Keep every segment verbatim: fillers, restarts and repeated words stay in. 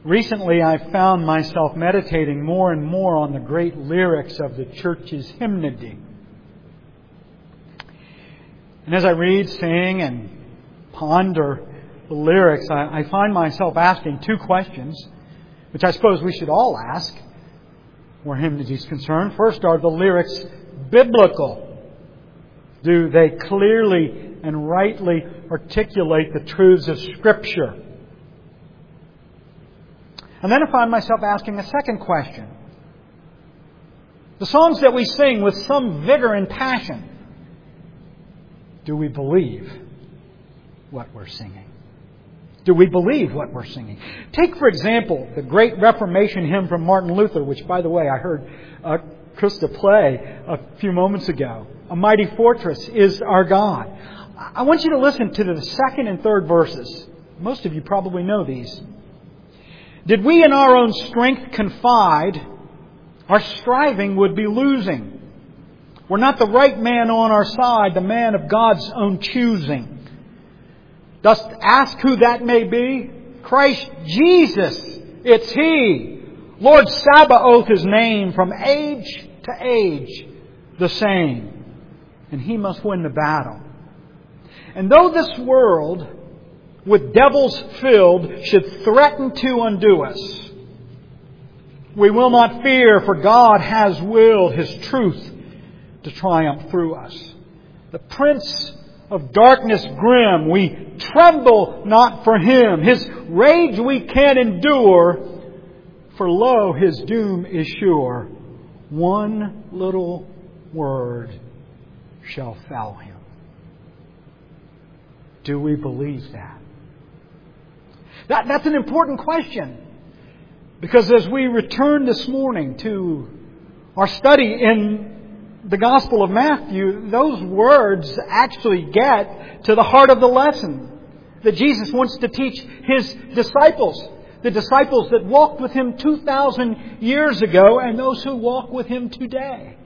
Recently, I found myself meditating more and more on the great lyrics of the church's hymnody. And as I read, sing, and ponder the lyrics, I, I find myself asking two questions, which I suppose we should all ask where hymnody is concerned. First, are the lyrics biblical? Do they clearly and rightly articulate the truths of Scripture? And then I find myself asking a second question. The songs that we sing with some vigor and passion, do we believe what we're singing? Do we believe what we're singing? Take, for example, the great Reformation hymn from Martin Luther, which, by the way, I heard uh, Krista play a few moments ago. A mighty fortress is our God. I want you to listen to the second and third verses. Most of you probably know these. Did we in our own strength confide, our striving would be losing. We're not the right man on our side, the man of God's own choosing. Dost ask who that may be? Christ Jesus, it's He. Lord Sabaoth His name, from age to age the same. And He must win the battle. And though this world, with devils filled, should threaten to undo us, we will not fear, for God has willed His truth to triumph through us. The Prince of darkness grim, we tremble not for Him. His rage we can endure, for lo, His doom is sure. One little word shall fell Him. Do we believe that? that? That's an important question. Because as we return this morning to our study in the Gospel of Matthew, those words actually get to the heart of the lesson that Jesus wants to teach His disciples. The disciples that walked with Him two thousand years ago and those who walk with Him today.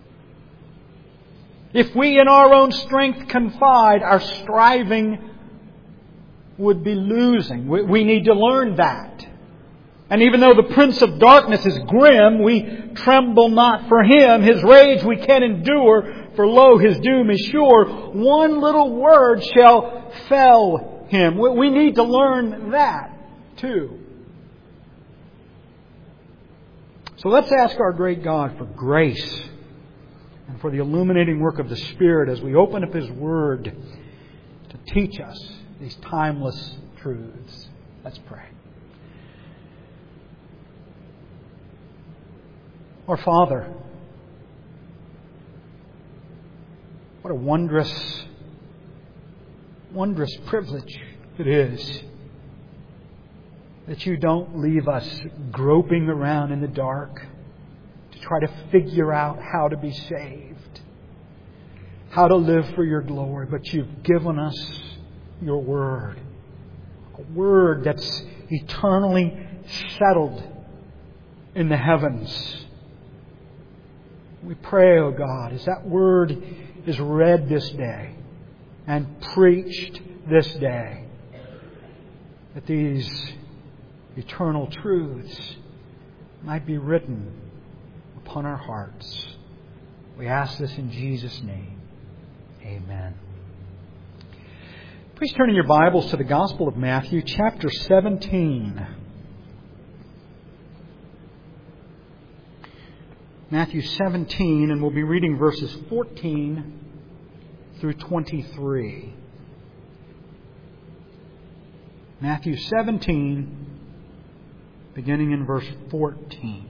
If we in our own strength confide, our striving would be losing. We need to learn that. And even though the Prince of Darkness is grim, we tremble not for Him. His rage we can endure, for lo, His doom is sure. One little word shall fell Him. We need to learn that too. So let's ask our great God for grace and for the illuminating work of the Spirit as we open up His Word to teach us these timeless truths. Let's pray. Our Father, what a wondrous, wondrous privilege it is that You don't leave us groping around in the dark to try to figure out how to be saved, how to live for Your glory, but You've given us Your Word, a Word that's eternally settled in the heavens. We pray, O God, as that Word is read this day and preached this day, that these eternal truths might be written upon our hearts. We ask this in Jesus' name. Amen. Please turn in your Bibles to the Gospel of Matthew, chapter seventeen. Matthew seventeen, and we'll be reading verses fourteen through twenty-three. Matthew seventeen, beginning in verse fourteen.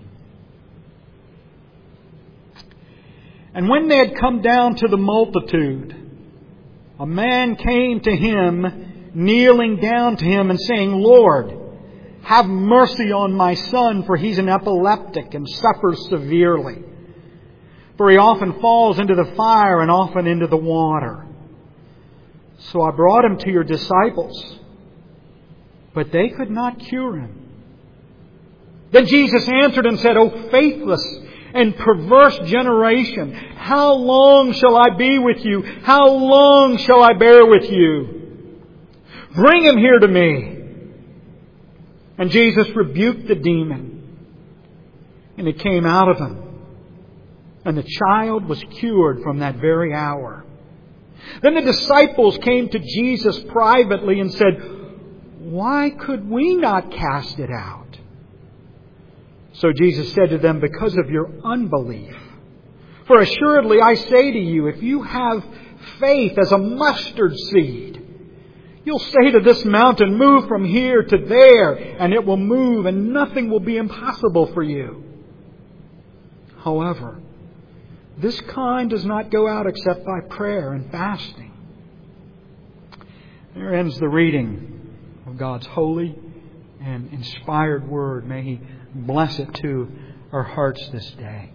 And when they had come down to the multitude, a man came to Him, kneeling down to Him and saying, Lord, have mercy on my son, for he's an epileptic and suffers severely. For he often falls into the fire and often into the water. So I brought him to Your disciples, but they could not cure him. Then Jesus answered and said, O faithless and perverse generation, how long shall I be with you? How long shall I bear with you? Bring him here to me. And Jesus rebuked the demon, and it came out of him. And the child was cured from that very hour. Then the disciples came to Jesus privately and said, "Why could we not cast it out?" So Jesus said to them, "Because of your unbelief. For assuredly I say to you, if you have faith as a mustard seed, you'll say to this mountain, 'Move from here to there,' and it will move, and nothing will be impossible for you. However, this kind does not go out except by prayer and fasting." There ends the reading of God's holy and inspired Word. May He bless it to our hearts this day.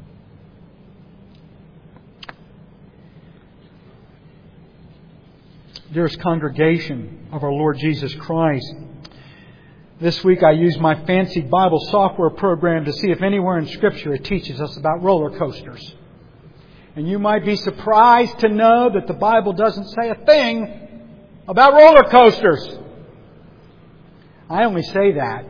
Dearest congregation of our Lord Jesus Christ, this week I used my fancy Bible software program to see if anywhere in Scripture it teaches us about roller coasters. And you might be surprised to know that the Bible doesn't say a thing about roller coasters. I only say that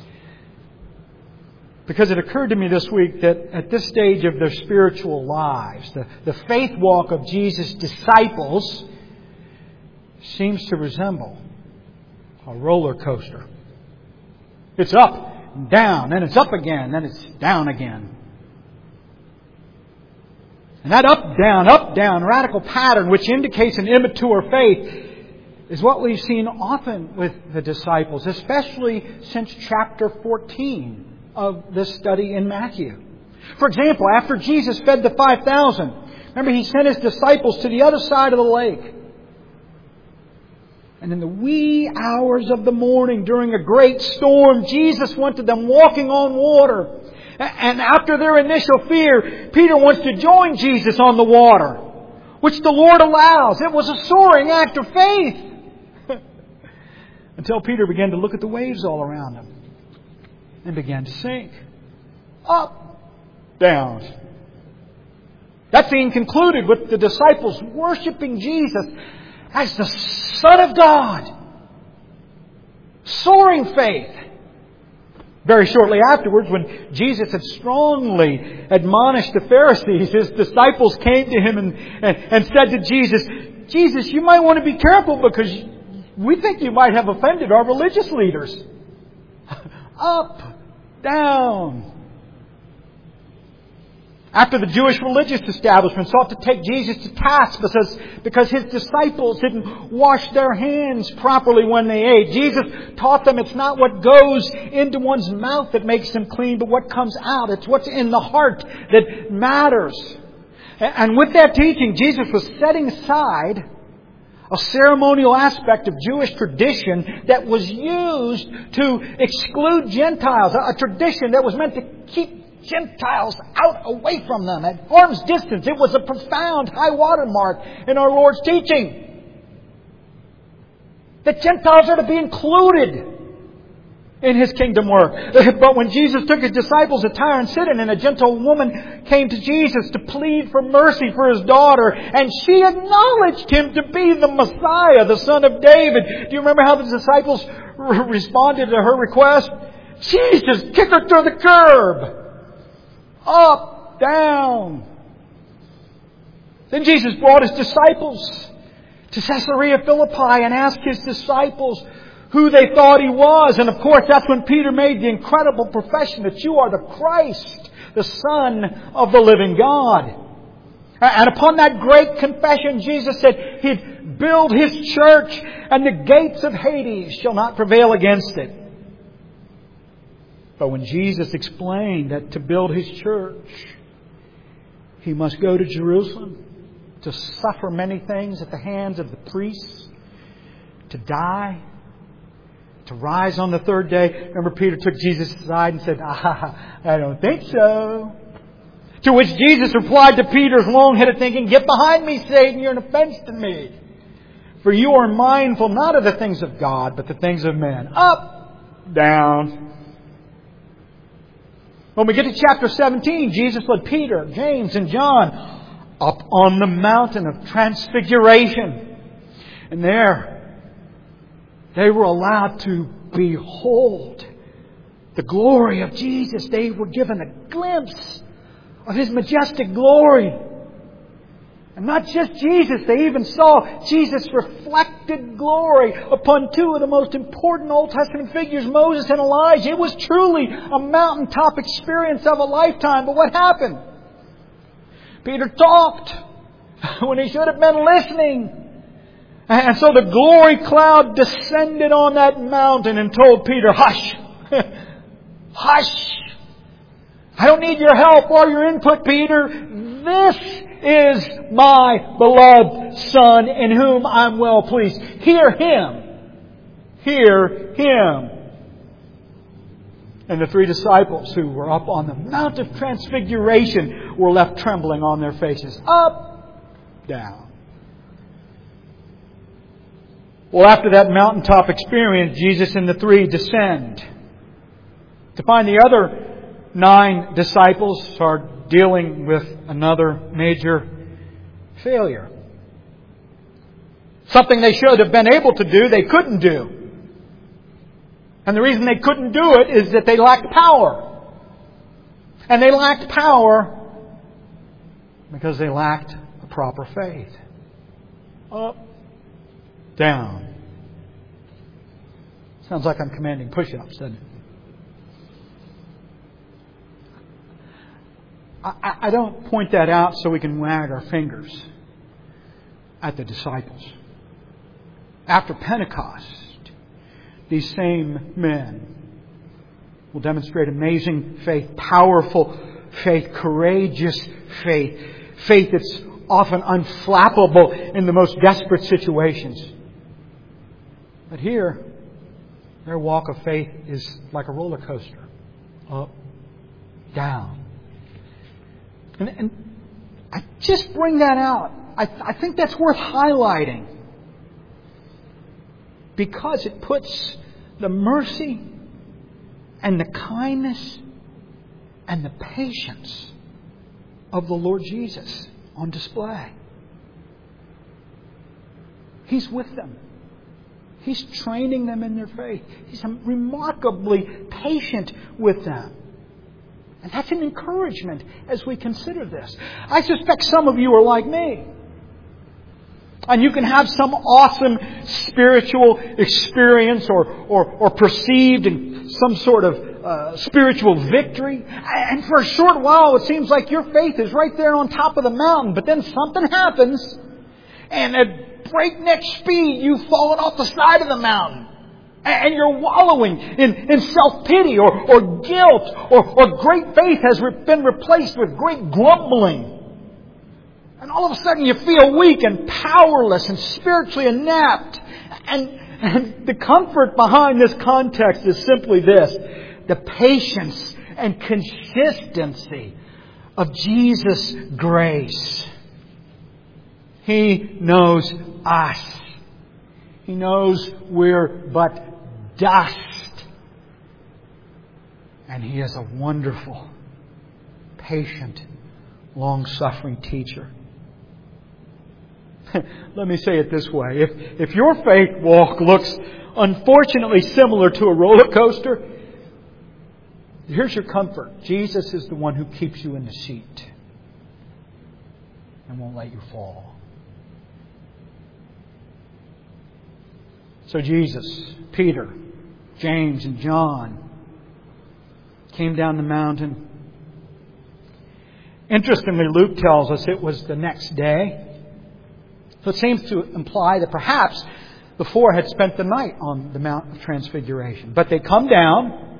because it occurred to me this week that at this stage of their spiritual lives, the, the faith walk of Jesus' disciples seems to resemble a roller coaster. It's up and down, then it's up again, then it's down again. And that up, down, up, down radical pattern, which indicates an immature faith, is what we've seen often with the disciples, especially since chapter fourteen of this study in Matthew. For example, after Jesus fed the five thousand, remember He sent His disciples to the other side of the lake. And in the wee hours of the morning, during a great storm, Jesus went to them walking on water. And after their initial fear, Peter wants to join Jesus on the water, which the Lord allows. It was a soaring act of faith. Until Peter began to look at the waves all around him and began to sink. Up, down. That scene concluded with the disciples worshiping Jesus as the Son of God. Soaring faith. Very shortly afterwards, when Jesus had strongly admonished the Pharisees, His disciples came to Him and, and, and said to Jesus, "Jesus, you might want to be careful because we think you might have offended our religious leaders." Up, down. After the Jewish religious establishment sought to take Jesus to task because, because His disciples didn't wash their hands properly when they ate, Jesus taught them it's not what goes into one's mouth that makes them clean, but what comes out. It's what's in the heart that matters. And with that teaching, Jesus was setting aside a ceremonial aspect of Jewish tradition that was used to exclude Gentiles, a tradition that was meant to keep Gentiles out away from them at arm's distance. It was a profound high watermark in our Lord's teaching. That Gentiles are to be included in His kingdom work. But when Jesus took His disciples to Tyre and Sidon, and a gentle woman came to Jesus to plead for mercy for his daughter, and she acknowledged Him to be the Messiah, the Son of David. Do you remember how the disciples r- responded to her request? Jesus, kick her to the curb. Up, down. Then Jesus brought His disciples to Caesarea Philippi and asked His disciples who they thought He was. And of course, that's when Peter made the incredible profession that you are the Christ, the Son of the living God. And upon that great confession, Jesus said He'd build His church and the gates of Hades shall not prevail against it. But when Jesus explained that to build His church, He must go to Jerusalem to suffer many things at the hands of the priests, to die, to rise on the third day. Remember, Peter took Jesus aside and said, ah, I don't think so. To which Jesus replied to Peter's long-headed thinking, "Get behind me, Satan, you're an offense to me. For you are mindful not of the things of God, but the things of men." Up, down. When we get to chapter seventeen, Jesus led Peter, James, and John up on the mountain of transfiguration. And there, They were allowed to behold the glory of Jesus. They were given a glimpse of His majestic glory. And not just Jesus, they even saw Jesus' reflected glory upon two of the most important Old Testament figures, Moses and Elijah. It was truly a mountaintop experience of a lifetime. But what happened? Peter talked when he should have been listening. And so the glory cloud descended on that mountain and told Peter, hush! Hush! I don't need your help or your input, Peter. This is my beloved Son in whom I'm well pleased. Hear Him. Hear Him. And the three disciples who were up on the Mount of Transfiguration were left trembling on their faces. Up, down. Well, after that mountaintop experience, Jesus and the three descend to find the other nine disciples are dealing with another major failure. Something they should have been able to do, they couldn't do. And the reason they couldn't do it is that they lacked power. And they lacked power because they lacked a proper faith. Up, down. Sounds like I'm commanding push-ups, doesn't it? I, I don't point that out so we can wag our fingers at the disciples. After Pentecost, these same men will demonstrate amazing faith, powerful faith, courageous faith, faith that's often unflappable in the most desperate situations. But here, their walk of faith is like a roller coaster. Up, down. And, and I just bring that out. I, I think that's worth highlighting. Because it puts the mercy and the kindness and the patience of the Lord Jesus on display. He's with them. He's training them in their faith. He's remarkably patient with them. And that's an encouragement as we consider this. I suspect some of you are like me. And you can have some awesome spiritual experience or, or, or perceived in some sort of uh, spiritual victory. And for a short while it seems like your faith is right there on top of the mountain. But then something happens and at breakneck speed you've fallen off the side of the mountain. And you're wallowing in, in self-pity or, or guilt or, or great faith has re- been replaced with great grumbling. And all of a sudden you feel weak and powerless and spiritually inept. And, and the comfort behind this context is simply this. The patience and consistency of Jesus' grace. He knows us. He knows we're but dust. And He is a wonderful, patient, long-suffering teacher. Let me say it this way. If, if your faith walk looks unfortunately similar to a roller coaster, here's your comfort. Jesus is the one who keeps you in the seat and won't let you fall. So Jesus, Peter, James, and John came down the mountain. Interestingly, Luke tells us it was the next day. So it seems to imply that perhaps the four had spent the night on the Mount of Transfiguration. But they come down,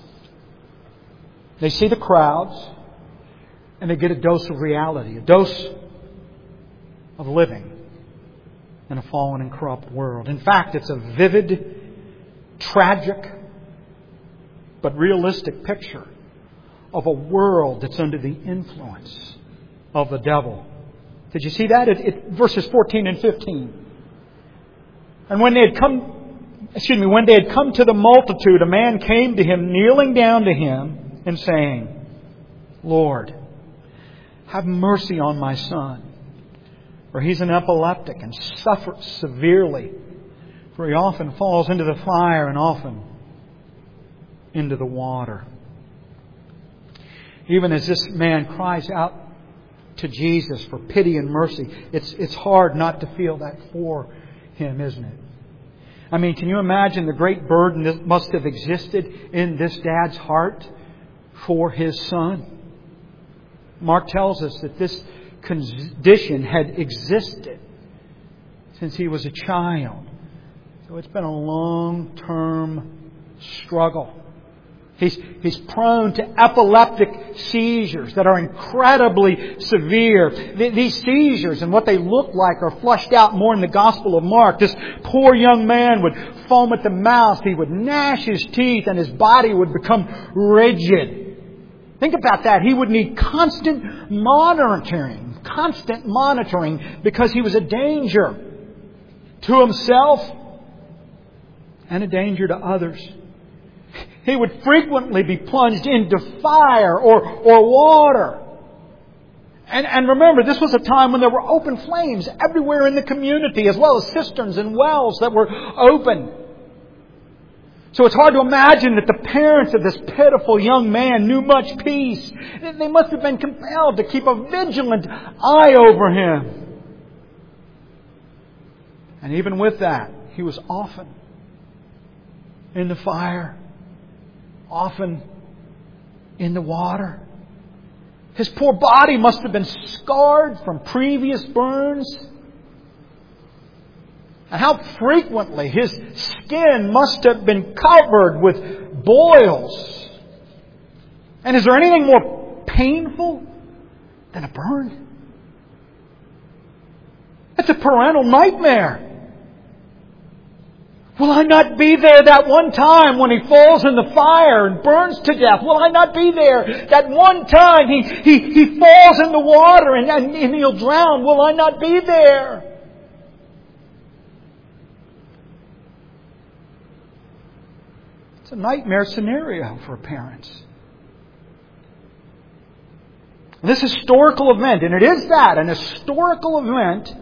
they see the crowds, and they get a dose of reality, a dose of living in a fallen and corrupt world. In fact, it's a vivid, tragic, but realistic picture of a world that's under the influence of the devil. Did you see that? It, it, verses fourteen and fifteen. And when they had come, excuse me, when they had come to the multitude, a man came to Him, kneeling down to Him and saying, Lord, have mercy on my son, for he's an epileptic and suffers severely For he often falls into the fire and often into the water. Even as this man cries out to Jesus for pity and mercy, it's, it's hard not to feel that for him, isn't it? I mean, can you imagine the great burden that must have existed in this dad's heart for his son? Mark tells us that this condition had existed since he was a child. So it's been a long-term struggle. He's, he's prone to epileptic seizures that are incredibly severe. Th- these seizures and what they look like are fleshed out more in the Gospel of Mark. This poor young man would foam at the mouth. He would gnash his teeth and his body would become rigid. Think about that. He would need constant monitoring. Constant monitoring because he was a danger to himself and a danger to others. He would frequently be plunged into fire or, or water. And, and remember, this was a time when there were open flames everywhere in the community, as well as cisterns and wells that were open. So it's hard to imagine that the parents of this pitiful young man knew much peace. They must have been compelled to keep a vigilant eye over him. And even with that, he was often in the fire. Often in the water. His poor body must have been scarred from previous burns. And how frequently his skin must have been covered with boils. And is there anything more painful than a burn? It's a parental nightmare. Will I not be there that one time when he falls in the fire and burns to death? Will I not be there that one time he, he, he falls in the water and, and, and he'll drown? Will I not be there? It's a nightmare scenario for parents. And this historical event, and it is that, an historical event,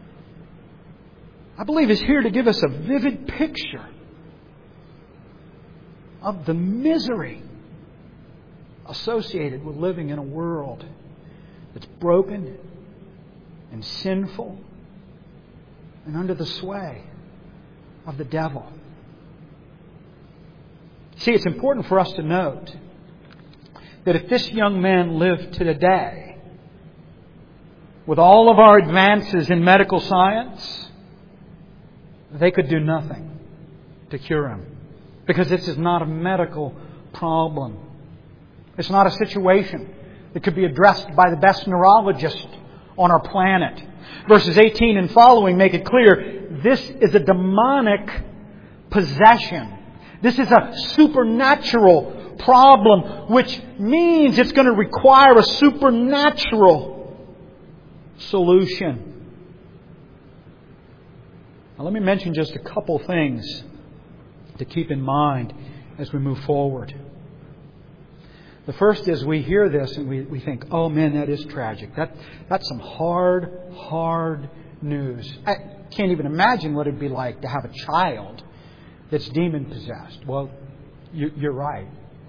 I believe is here to give us a vivid picture of the misery associated with living in a world that's broken and sinful and under the sway of the devil. See, it's important for us to note that if this young man lived to today, with all of our advances in medical science, they could do nothing to cure him. Because this is not a medical problem. It's not a situation that could be addressed by the best neurologist on our planet. Verses eighteen and following make it clear this is a demonic possession. This is a supernatural problem, which means it's going to require a supernatural solution. Now, let me mention just a couple things to keep in mind as we move forward. The first is we hear this and we, we think, oh man, that is tragic. That, that's some hard, hard news. I can't even imagine what it would be like to have a child that's demon-possessed. Well, you, you're right.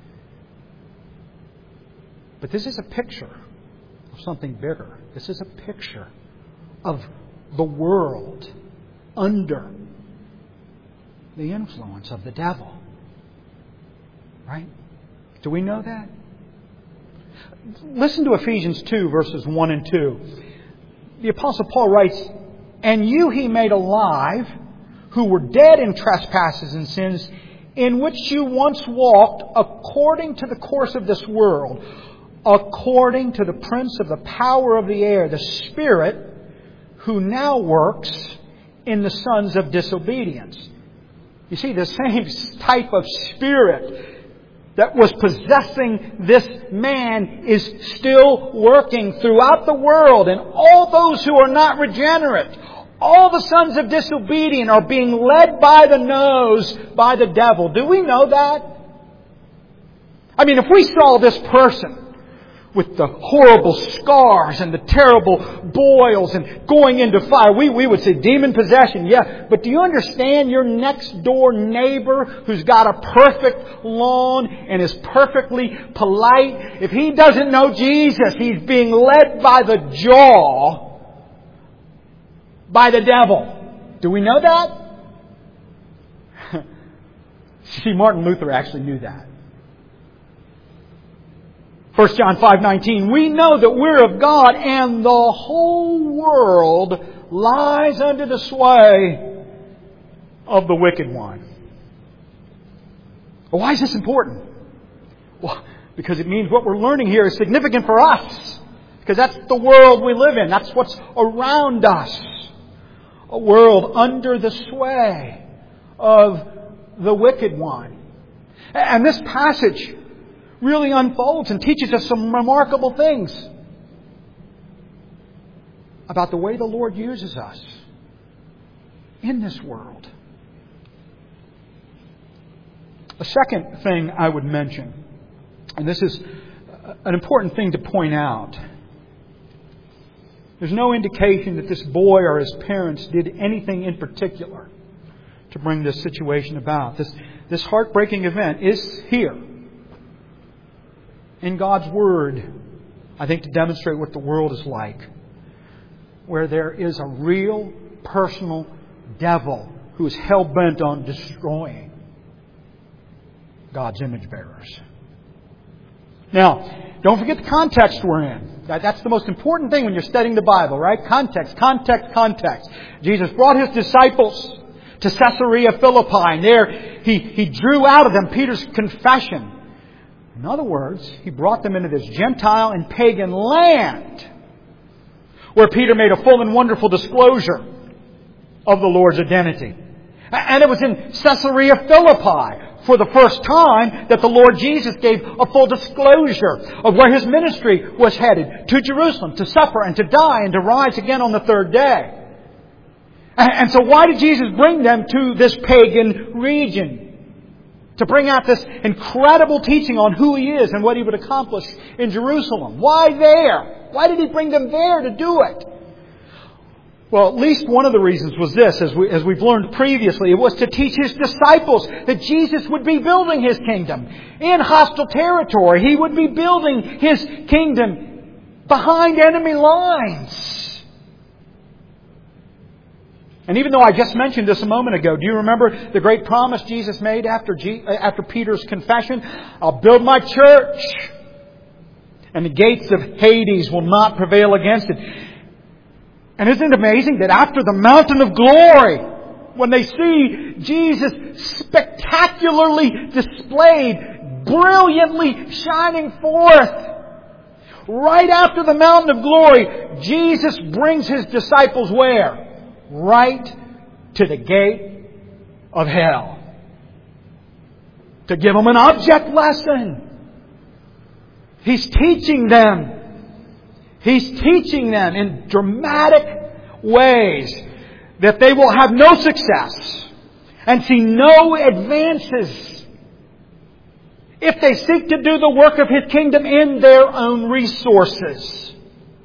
But this is a picture of something bigger. This is a picture of the world under the influence of the devil. Right? Do we know that? Listen to Ephesians two, verses one and two. The Apostle Paul writes, "And you he made alive, who were dead in trespasses and sins, in which you once walked according to the course of this world, according to the prince of the power of the air, the Spirit, who now works in the sons of disobedience." You see, the same type of spirit that was possessing this man is still working throughout the world. And all those who are not regenerate, all the sons of disobedience are being led by the nose by the devil. Do we know that? I mean, if we saw this person with the horrible scars and the terrible boils and going into fire. We, we would say demon possession, yeah. But do you understand your next door neighbor who's got a perfect lawn and is perfectly polite? If he doesn't know Jesus, he's being led by the jaw by the devil. Do we know that? See, Martin Luther actually knew that. First John five nineteen, we know that we're of God and the whole world lies under the sway of the wicked one. Well, why is this important? Well, because it means what we're learning here is significant for us. Because that's the world we live in. That's what's around us. A world under the sway of the wicked one. And this passage really unfolds and teaches us some remarkable things about the way the Lord uses us in this world. A second thing I would mention, and this is an important thing to point out. There's no indication that this boy or his parents did anything in particular to bring this situation about. This, this heartbreaking event is here in God's Word, I think, to demonstrate what the world is like, where there is a real personal devil who is hell-bent on destroying God's image bearers. Now, don't forget the context we're in. That's the most important thing when you're studying the Bible, right? Context, context, context. Jesus brought His disciples to Caesarea Philippi, and there He, he drew out of them Peter's confession. In other words, He brought them into this Gentile and pagan land where Peter made a full and wonderful disclosure of the Lord's identity. And it was in Caesarea Philippi for the first time that the Lord Jesus gave a full disclosure of where His ministry was headed, to Jerusalem, to suffer and to die and to rise again on the third day. And so why did Jesus bring them to this pagan region? To bring out this incredible teaching on who He is and what He would accomplish in Jerusalem. Why there? Why did He bring them there to do it? Well, at least one of the reasons was this, as, we, as we've learned previously. It was to teach His disciples that Jesus would be building His kingdom in hostile territory. He would be building His kingdom behind enemy lines. And even though I just mentioned this a moment ago, do you remember the great promise Jesus made after, G, after Peter's confession? I'll build my church, and the gates of Hades will not prevail against it. And isn't it amazing that after the mountain of glory, when they see Jesus spectacularly displayed, brilliantly shining forth, right after the mountain of glory, Jesus brings His disciples where? Right to the gate of hell. To give them an object lesson. He's teaching them. He's teaching them in dramatic ways that they will have no success and see no advances if they seek to do the work of His kingdom in their own resources.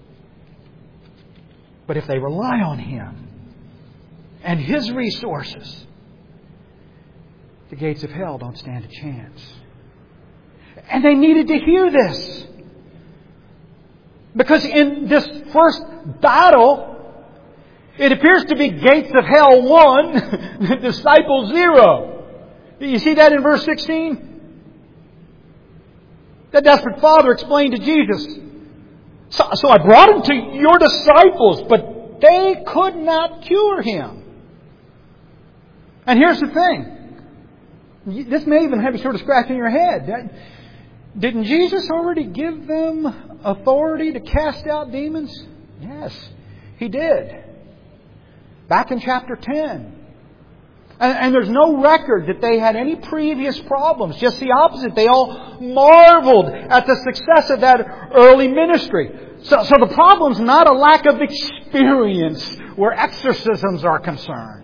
But if they rely on Him and His resources, the gates of hell don't stand a chance. And they needed to hear this. Because in this first battle, it appears to be gates of hell one, disciples zero. You see that in verse sixteen? The desperate father explained to Jesus, so, so I brought him to your disciples, but they could not cure him. And here's the thing. This may even have you sort of scratching your head. Didn't Jesus already give them authority to cast out demons? Yes, He did. Back in chapter ten. And, and there's no record that they had any previous problems. Just the opposite. They all marveled at the success of that early ministry. So, so the problem's not a lack of experience where exorcisms are concerned.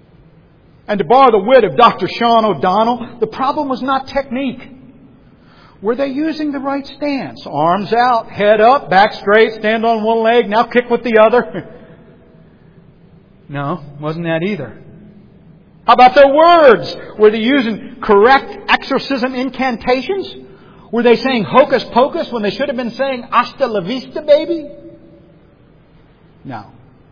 And to borrow the wit of Doctor Sean O'Donnell, the problem was not technique. Were they using the right stance? Arms out, head up, back straight, stand on one leg, now kick with the other. No, wasn't that either. How about their words? Were they using correct exorcism incantations? Were they saying hocus pocus when they should have been saying hasta la vista, baby? No.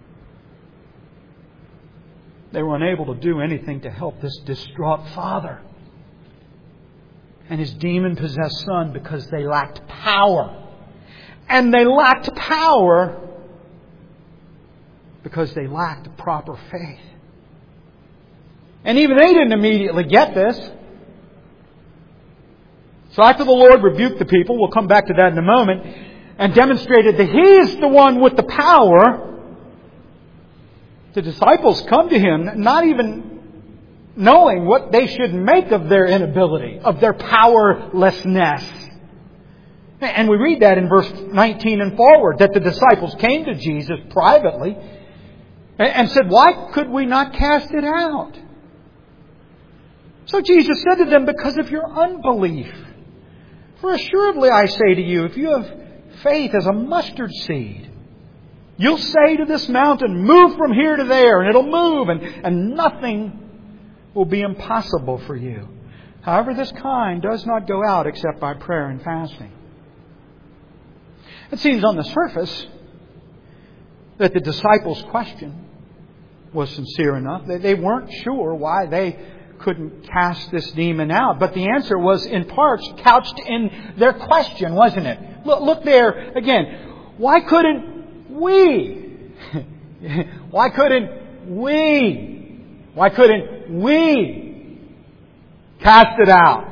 They were unable to do anything to help this distraught father and his demon-possessed son because they lacked power. And they lacked power because they lacked proper faith. And even they didn't immediately get this. So after the Lord rebuked the people, we'll come back to that in a moment, and demonstrated that He is the one with the power, the disciples come to Him not even knowing what they should make of their inability, of their powerlessness. And we read that in verse nineteen and forward, that the disciples came to Jesus privately and said, "Why could we not cast it out?" So Jesus said to them, "Because of your unbelief. For assuredly I say to you, if you have faith as a mustard seed, you'll say to this mountain, 'Move from here to there,' and it'll move, and, and nothing will be impossible for you. However, this kind does not go out except by prayer and fasting." It seems on the surface that the disciples' question was sincere enough. They, they weren't sure why they couldn't cast this demon out. But the answer was in parts couched in their question, wasn't it? Look, look there again. Why couldn't we? Why couldn't we? Why couldn't we cast it out?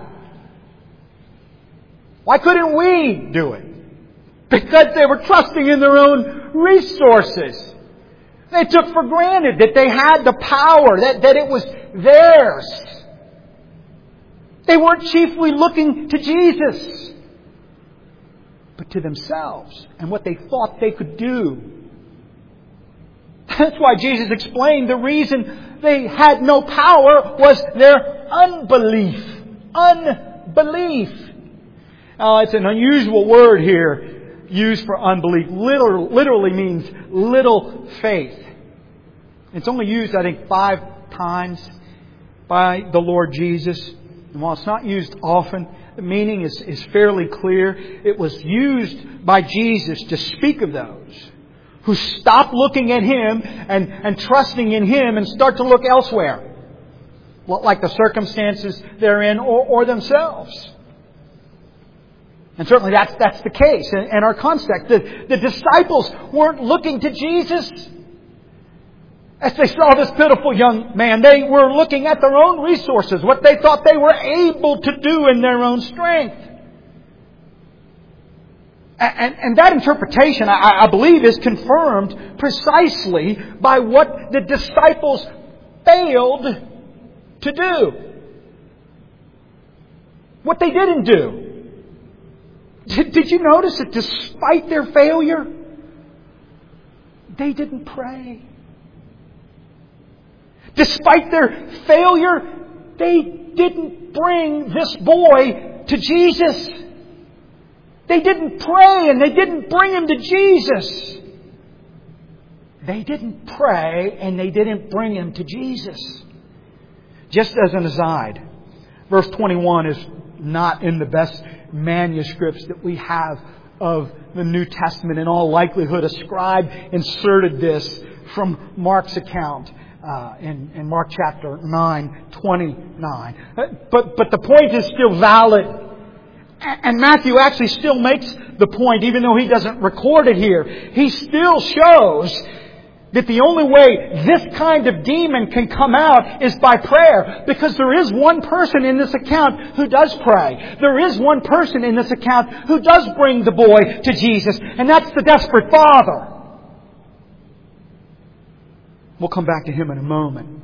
Why couldn't we do it? Because they were trusting in their own resources. They took for granted that they had the power, that, that it was theirs. They weren't chiefly looking to Jesus, but to themselves and what they thought they could do. That's why Jesus explained the reason they had no power was their unbelief. Unbelief. Now, it's an unusual word here used for unbelief. Literally, literally means little faith. It's only used, I think, five times by the Lord Jesus. And while it's not used often, the meaning is, is fairly clear. It was used by Jesus to speak of those who stop looking at Him and, and trusting in Him and start to look elsewhere, like the circumstances they're in or, or themselves. And certainly that's that's the case in, in our context. The, the disciples weren't looking to Jesus as they saw this pitiful young man. They were looking at their own resources, what they thought they were able to do in their own strength. And, and that interpretation, I, I believe, is confirmed precisely by what the disciples failed to do. What they didn't do. Did, did you notice that despite their failure, they didn't pray? Despite their failure, they didn't bring this boy to Jesus. They didn't pray and they didn't bring him to Jesus. They didn't pray and they didn't bring him to Jesus. Just as an aside, verse twenty-one is not in the best manuscripts that we have of the New Testament. In all likelihood, a scribe inserted this from Mark's account uh, in, in Mark chapter nine, twenty-nine. But, but the point is still valid. And Matthew actually still makes the point, even though he doesn't record it here. He still shows that the only way this kind of demon can come out is by prayer. Because there is one person in this account who does pray. There is one person in this account who does bring the boy to Jesus. And that's the desperate father. We'll come back to him in a moment.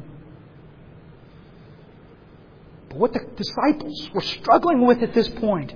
But what the disciples were struggling with at this point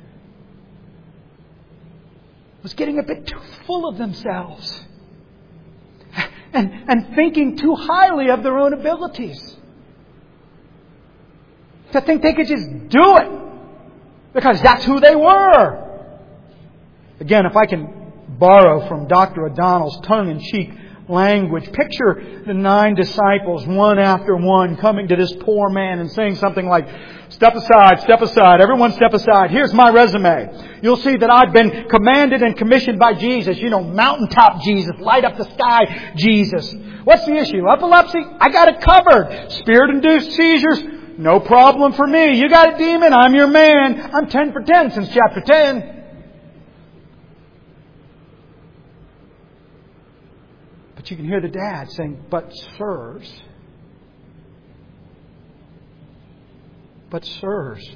was getting a bit too full of themselves. And, and thinking too highly of their own abilities. To think they could just do it. Because that's who they were. Again, if I can borrow from Doctor O'Donnell's tongue-in-cheek language, picture the nine disciples, one after one, coming to this poor man and saying something like, "Step aside, step aside, everyone step aside. Here's my resume. You'll see that I've been commanded and commissioned by Jesus. You know, mountaintop Jesus, light up the sky Jesus. What's the issue? Epilepsy? I got it covered. Spirit-induced seizures? No problem for me. You got a demon? I'm your man. I'm ten for ten since chapter ten. But you can hear the dad saying, "But sirs, but sirs,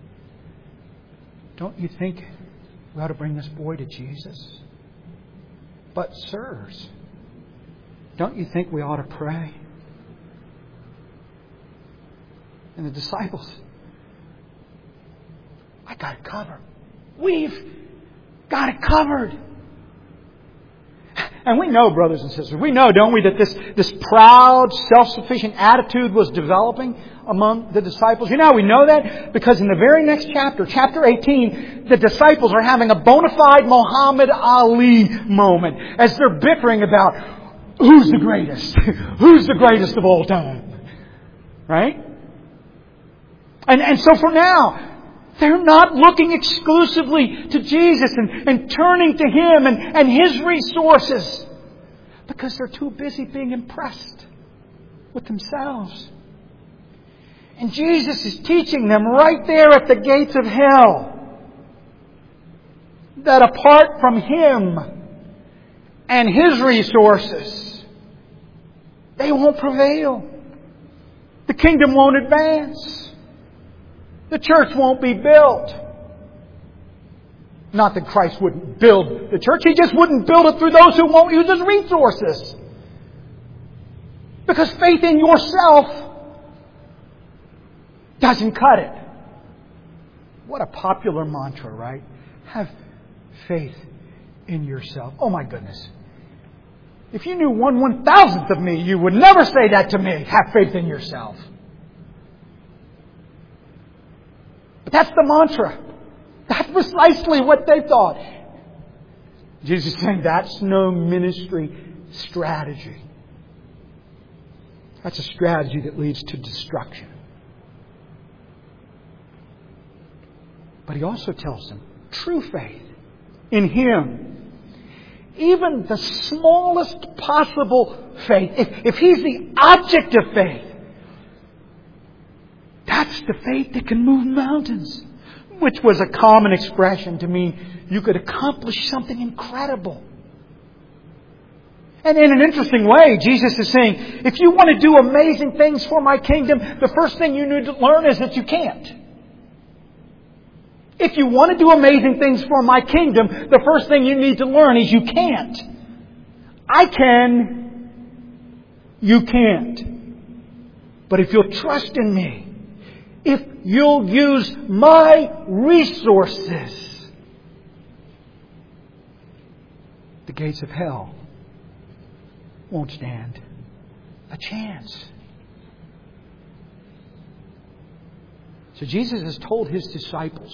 don't you think we ought to bring this boy to Jesus? But sirs, don't you think we ought to pray?" And the disciples, "I got it covered. We've got it covered." And we know, brothers and sisters, we know, don't we, that this, this proud, self-sufficient attitude was developing among the disciples. You know how we know that? Because in the very next chapter, chapter eighteen, the disciples are having a bona fide Muhammad Ali moment as they're bickering about who's the greatest? Who's the greatest of all time? Right? And, and so for now, they're not looking exclusively to Jesus and, and turning to Him and, and His resources because they're too busy being impressed with themselves. And Jesus is teaching them right there at the gates of hell that apart from Him and His resources, they won't prevail. The kingdom won't advance. The church won't be built. Not that Christ wouldn't build the church. He just wouldn't build it through those who won't use His resources. Because faith in yourself doesn't cut it. What a popular mantra, right? Have faith in yourself. Oh my goodness. If you knew one one thousandth of me, you would never say that to me. Have faith in yourself. But that's the mantra. That's precisely what they thought. Jesus is saying that's no ministry strategy. That's a strategy that leads to destruction. But He also tells them true faith in Him, even the smallest possible faith, if, if He's the object of faith, that's the faith that can move mountains, which was a common expression to mean you could accomplish something incredible. And in an interesting way, Jesus is saying, if you want to do amazing things for my kingdom, the first thing you need to learn is that you can't. If you want to do amazing things for my kingdom, the first thing you need to learn is you can't. I can. You can't. But if you'll trust in me, if you'll use my resources, the gates of hell won't stand a chance. So Jesus has told His disciples,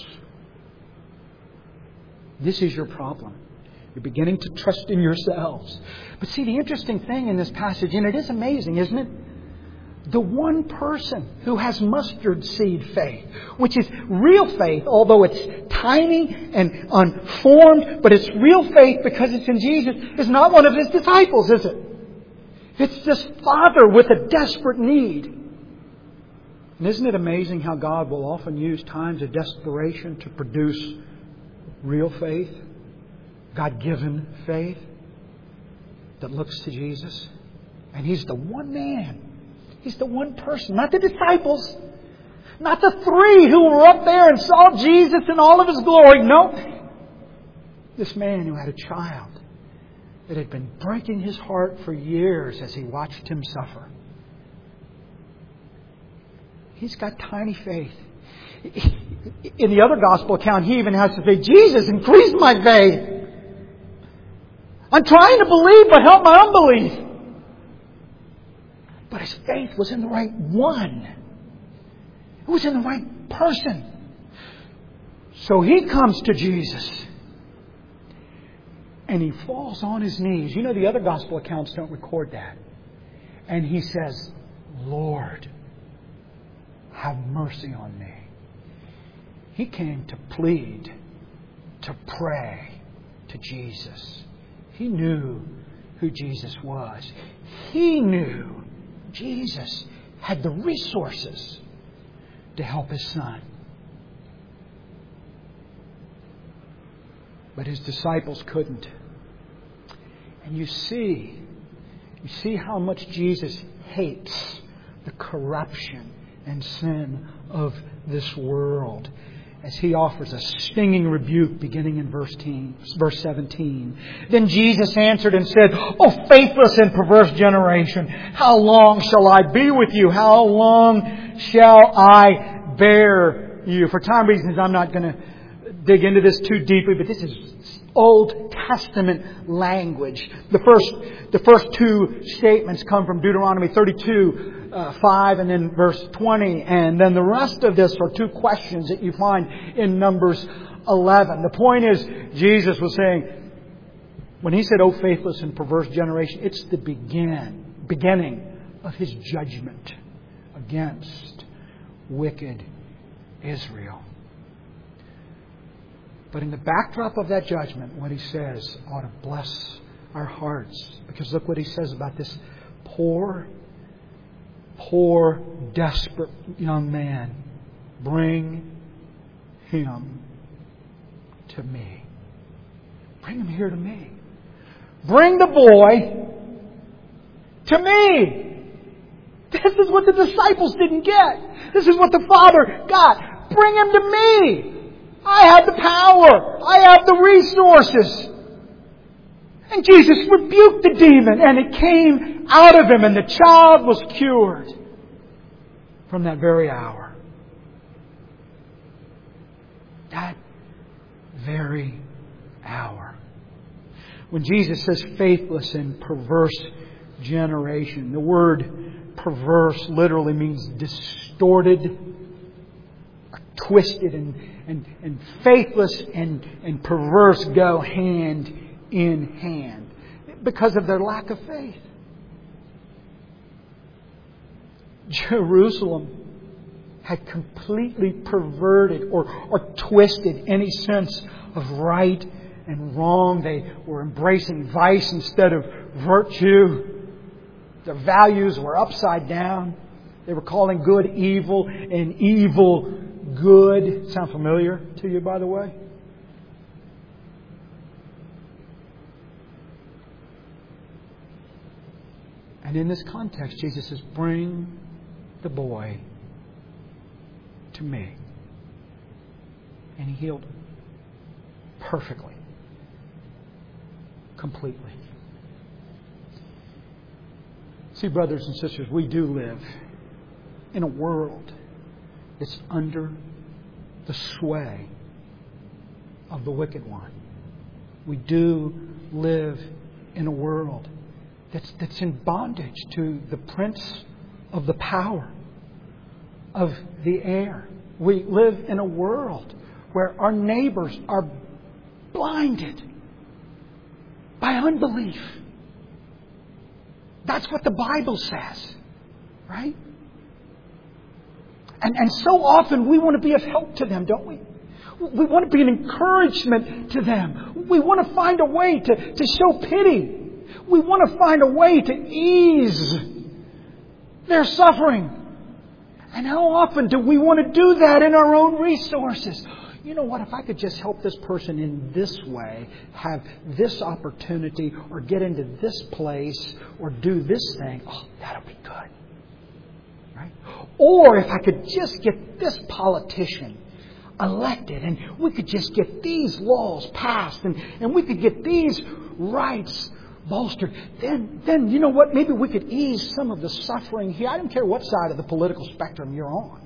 this is your problem. You're beginning to trust in yourselves. But see, the interesting thing in this passage, and it is amazing, isn't it? The one person who has mustard seed faith, which is real faith, although it's tiny and unformed, but it's real faith because it's in Jesus, is not one of His disciples, is it? It's this father with a desperate need. And isn't it amazing how God will often use times of desperation to produce real faith, God-given faith that looks to Jesus? And He's the one man. He's the one person, not the disciples, not the three who were up there and saw Jesus in all of His glory. No. This man who had a child that had been breaking his heart for years as he watched him suffer. He's got tiny faith. In the other gospel account, he even has to say, Jesus, increase my faith. I'm trying to believe, but help my unbelief. But his faith was in the right one. It was in the right person. So he comes to Jesus. And he falls on his knees. You know, the other gospel accounts don't record that. And he says, Lord, have mercy on me. He came to plead, to pray to Jesus. He knew who Jesus was. He knew Jesus had the resources to help his son. But his disciples couldn't. And you see, you see how much Jesus hates the corruption and sin of this world, as he offers a stinging rebuke beginning in verse seventeen. Then Jesus answered and said, O faithless and perverse generation, how long shall I be with you? How long shall I bear you? For time reasons, I'm not going to dig into this too deeply, but this is Old Testament language. The first, the first two statements come from Deuteronomy thirty-two, uh, five, and then verse twenty. And then the rest of this are two questions that you find in Numbers eleven. The point is, Jesus was saying, when he said, "O faithless and perverse generation," it's the begin, beginning of his judgment against wicked Israel. But in the backdrop of that judgment, what he says ought to bless our hearts. Because look what he says about this poor, poor, desperate young man. Bring him to me. Bring him here to me. Bring the boy to me. This is what the disciples didn't get. This is what the Father got. Bring him to me. I have the power. I have the resources. And Jesus rebuked the demon, and it came out of him, and the child was cured from that very hour. That very hour. When Jesus says faithless and perverse generation, the word perverse literally means distorted, twisted, and, and, and faithless and, and perverse go hand in hand because of their lack of faith. Jerusalem had completely perverted or, or twisted any sense of right and wrong. They were embracing vice instead of virtue. Their values were upside down. They were calling good evil and evil good. Sound familiar to you, by the way? And in this context, Jesus says, bring the boy to me. And he healed him perfectly, completely. See, brothers and sisters, we do live in a world that's under the sway of the wicked one. We do live in a world that's, that's in bondage to the prince of the power of the air. We live in a world where our neighbors are blinded by unbelief. That's what the Bible says, right? And, and so often we want to be of help to them, don't we? We want to be an encouragement to them. We want to find a way to, to show pity. We want to find a way to ease their suffering. And how often do we want to do that in our own resources? You know what, if I could just help this person in this way, have this opportunity, or get into this place, or do this thing, oh, that'll be good. Right? Or if I could just get this politician elected, and we could just get these laws passed, and, and we could get these rights bolstered, then, then you know what, maybe we could ease some of the suffering here. I don't care what side of the political spectrum you're on.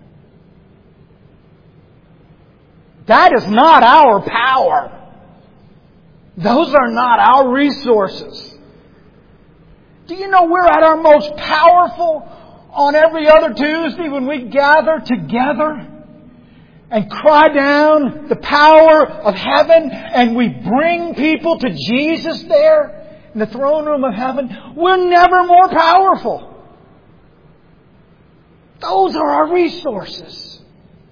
That is not our power. Those are not our resources. Do you know we're at our most powerful on every other Tuesday when we gather together? and cry down the power of heaven and we bring people to Jesus there in the throne room of heaven, we're never more powerful. Those are our resources.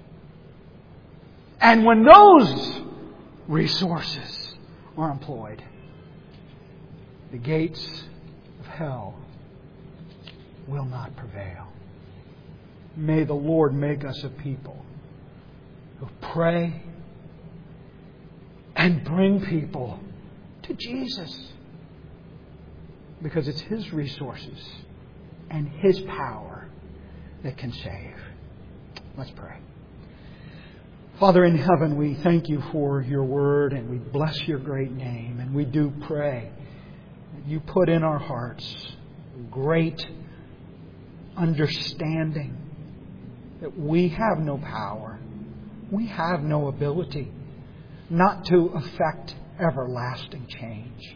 And when those resources are employed, the gates of hell will not prevail. May the Lord make us a people who pray and bring people to Jesus. Because it's His resources and His power that can save. Let's pray. Father in heaven, we thank You for Your word and we bless Your great name. And we do pray that You put in our hearts great understanding that we have no power, we have no ability not to effect everlasting change.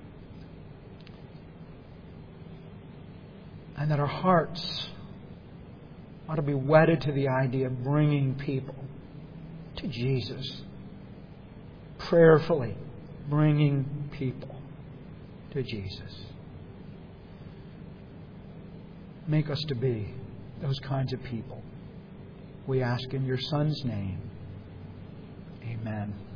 And that our hearts ought to be wedded to the idea of bringing people to Jesus. Prayerfully bringing people to Jesus. Make us to be those kinds of people. We ask in Your Son's name. Amen.